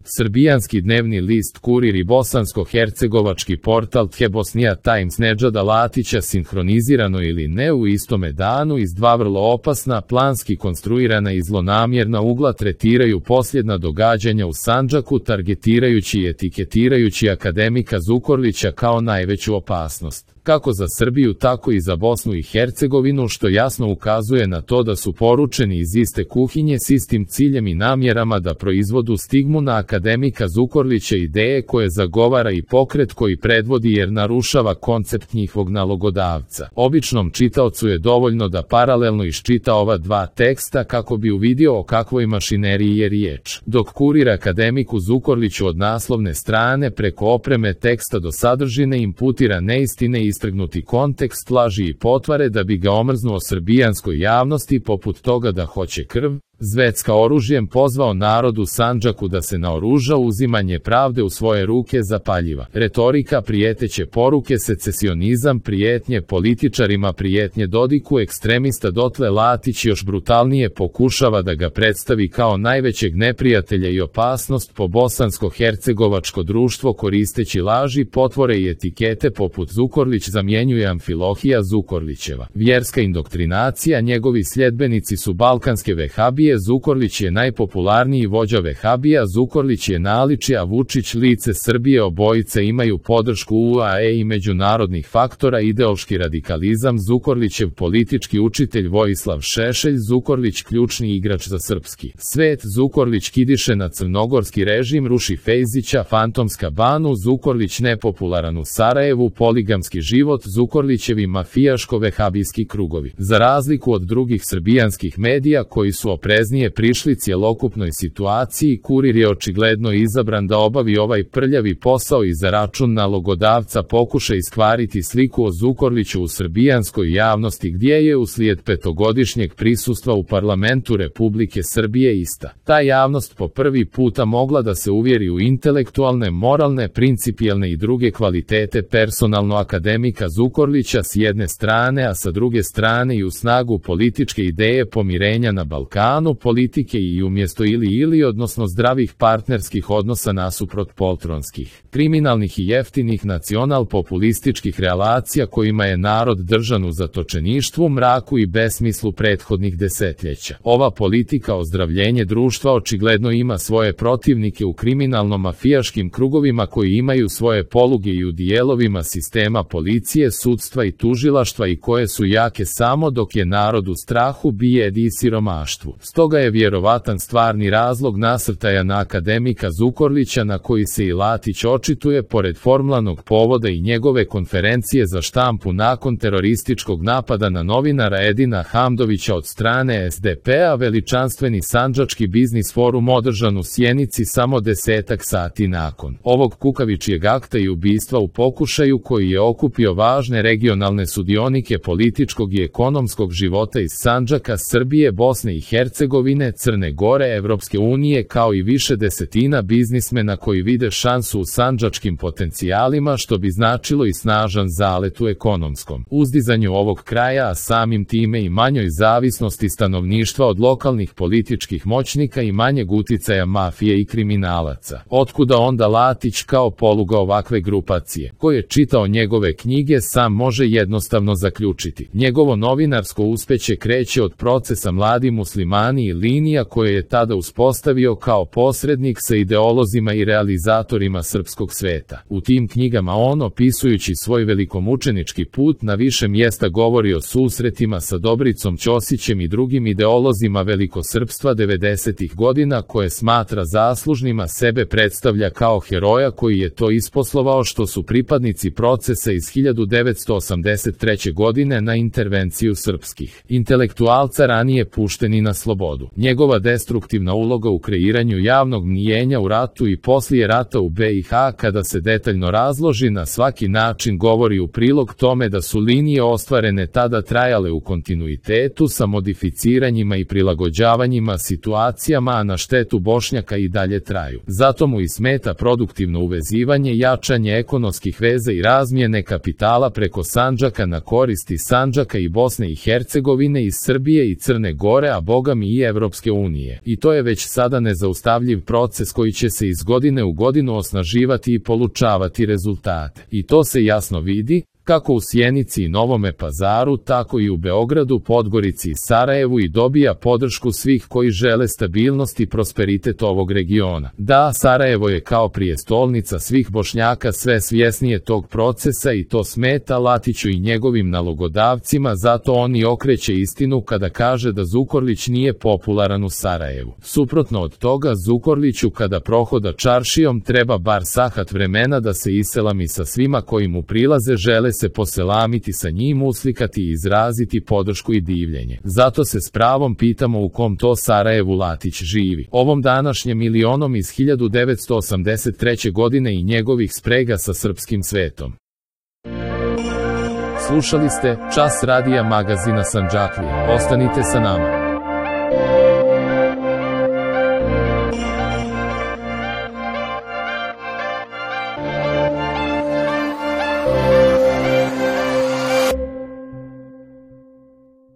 Srbijanski dnevni list Kurir i bosansko-hercegovački portal The Bosnia Times Nedžada Latića sinhronizirano ili ne u istome danu iz dva vrlo opasna, planski konstruirana i zlonamjerna ugla tretiraju posljedna događanja u Sandžaku targetirajući i etiketirajući akademika Zukorlića kao najveću opasnost, kako za Srbiju tako i za Bosnu i Hercegovinu, što jasno ukazuje na to da su poručeni iz iste kuhinje s istim ciljem i namjerama da proizvodu stigmu na akademika Zukorlića, ideje koje zagovara i pokret koji predvodi jer narušava koncept njihovog nalogodavca. Običnom čitaocu je dovoljno da paralelno iščita ova dva teksta kako bi uvidio o kakvoj mašineriji je riječ. Dok Kurir akademiku Zukorliću od naslovne strane preko opreme teksta do sadržine imputira neistine i istrgnuti kontekst, laži i potvare da bi ga omrznuo srbijanskoj javnosti, poput toga da hoće krv, zvecka oružjem, pozvao narod u Sandžaku da se naoruža, uzimanje pravde u svoje ruke zapaljiva retorika, prijeteće poruke, secesionizam, prijetnje političarima, prijetnje Dodiku, ekstremista, dotle Latić još brutalnije pokušava da ga predstavi kao najvećeg neprijatelja i opasnost po bosansko-hercegovačko društvo koristeći laži, potvore i etikete poput Zukorlić zamjenjuje Amfilohija Zukorlićeva. Vjerska indoktrinacija, njegovi sljedbenici su balkanske vehabije, Zukorlić je najpopularniji vođa vehabija, Zukorlić je naličje, a Vučić lice Srbije, obojice imaju podršku UAE i međunarodnih faktora, ideološki radikalizam, Zukorlićev politički učitelj Vojislav Šešelj, Zukorlić ključni igrač za srpski svet, Zukorlić kidiše na crnogorski režim, ruši Fejzića, fantomska Banu, Zukorlić nepopularan u Sarajevu, poligamski život, Zukorlićevi mafijaško-vehabijski krugovi. Za razliku od drugih srbijanskih medija koji su opreznije prišli cjelokupnoj situaciji, Kurir je očigledno izabran da obavi ovaj prljavi posao i za račun nalogodavca pokuša iskvariti sliku o Zukorliću u srbijanskoj javnosti, gdje je uslijed petogodišnjeg prisustva u parlamentu Republike Srbije ista ta javnost po prvi puta mogla da se uvjeri u intelektualne, moralne, principijelne i druge kvalitete personalno akademika Zukorlića s jedne strane, a sa druge strane i u snagu političke ideje pomirenja na Balkanu, politike i umjesto ili odnosno zdravih partnerskih odnosa nasuprot poltronskih, kriminalnih i jeftinih nacional-populističkih relacija kojima je narod držan u zatočeništvu, mraku i besmislu prethodnih desetljeća. Ova politika ozdravljenje društva očigledno ima svoje protivnike u kriminalno-mafijaškim krugovima koji imaju svoje poluge i u dijelovima sistema policije, sudstva i tužilaštva i koje su jake samo dok je narod u strahu, bijedi i siromaštvu. Stoga je vjerovatan stvarni razlog nasrtaja na akademika Zukorlića, na koji se i Latić očituje pored formulanog povoda i njegove konferencije za štampu nakon terorističkog napada na novinara Edina Hamdovića od strane SDP-a, veličanstveni sandžački biznis forum održan u Sjenici samo 10 sati nakon ovog kukavičjeg akta i ubistva u pokušaju koji je okupio važne regionalne sudionike političkog i ekonomskog života iz Sandžaka, Srbije, Bosne i Hercegovine, Crne Gore, Evropske unije, kao i više desetina biznismena koji vide šansu u sandžačkim potencijalima, što bi značilo i snažan zalet u ekonomskom uzdizanju ovog kraja, a samim time i manjoj zavisnosti stanovništva od lokalnih političkih moćnika i manjeg uticaja mafije i kriminalaca. Otkuda onda Latić kao poluga ovakve grupacije? Ko je čitao njegove knjige sam može jednostavno zaključiti. Njegovo novinarsko uspeće kreće od procesa Mladi muslimani i linija koje je tada uspostavio kao posrednik sa ideolozima i realizatorima srpskog sveta. U tim knjigama on, opisujući svoj velikomučenički put, na više mjesta govori o susretima sa Dobricom Ćosićem i drugim ideolozima velikosrpstva 90-ih godina koje smatra zaslužnima, sebe predstavlja kao heroja koji je to isposlovao, što su pripadnici procesa iz 1983. godine na intervenciju srpskih intelektualca ranije pušteni na slobodu. Njegova destruktivna uloga u kreiranju javnog mnijenja u ratu i poslije rata u BiH, kada se detaljno razloži, na svaki način govori u prilog tome da su linije ostvarene tada trajale u kontinuitetu sa modificiranjima i prilagođavanjima situacijama, a na štetu Bošnjaka i dalje traju. Zato mu i smeta produktivno uvezivanje, jačanje ekonomskih veza i razmjene kapitala preko Sandžaka na koristi Sandžaka i Bosne i Hercegovine, iz Srbije i Crne Gore, a bogami i Evropske unije. I to je već sada nezaustavljiv proces koji će se iz godine u godinu osnaživati i polučavati rezultate. I to se jasno vidi, kako u Sjenici i Novome Pazaru, tako i u Beogradu, Podgorici i Sarajevu, i dobija podršku svih koji žele stabilnost i prosperitet ovog regiona. Da, Sarajevo je kao prijestolnica svih Bošnjaka sve svjesnije tog procesa i to smeta Latiću i njegovim nalogodavcima, zato on i okreće istinu kada kaže da Zukorlić nije popularan u Sarajevu. Suprotno od toga, Zukorliću kada prohoda čaršijom treba bar sahat vremena da se iselami sa svima koji mu prilaze, žele se poselamiti sa njim, uslikati i izraziti podršku i divljenje. Zato se s pravom pitamo u kom to Sarajevu Latić živi. Ovom današnjem milionom iz 1983. godine i njegovih sprega sa srpskim svetom. Slušali ste Čas radija magazina Sandžaklija. Ostanite sa nama.